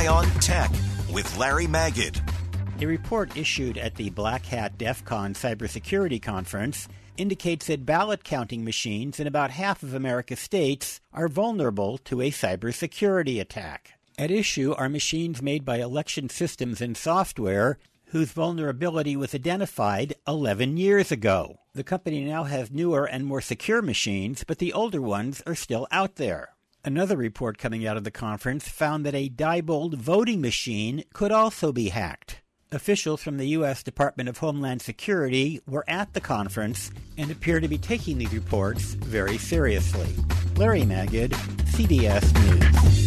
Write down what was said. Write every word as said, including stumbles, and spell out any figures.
Eye on Tech with Larry Magid. A report issued at the Black Hat DEF CON cybersecurity conference indicates that ballot counting machines in about half of America's states are vulnerable to a cybersecurity attack. At issue are machines made by election systems and software whose vulnerability was identified eleven years ago. The company now has newer and more secure machines, but the older ones are still out there. Another report coming out of the conference found that a Diebold voting machine could also be hacked. Officials from the U S Department of Homeland Security were at the conference and appear to be taking these reports very seriously. Larry Magid, C B S News.